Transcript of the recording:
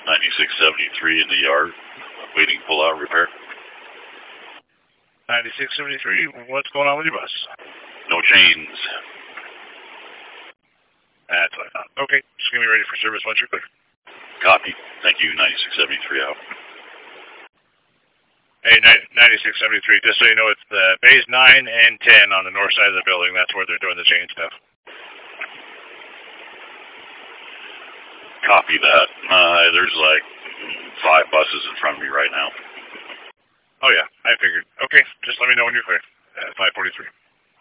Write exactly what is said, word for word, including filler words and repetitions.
ninety-six seventy-three in the yard, waiting pull-out repair. ninety-six seventy-three, what's going on with your bus? No chains. That's what I thought. Okay, just gonna be ready for service once you're clear. Copy. Thank you, ninety-six seventy-three out. Hey, ninety-six seventy-three, just so you know, it's the bays nine and ten on the north side of the building. That's where they're doing the chain stuff. Copy that. Uh, there's like five buses in front of me right now. Oh, yeah, I figured. Okay, just let me know when you're clear. Uh, five forty-three.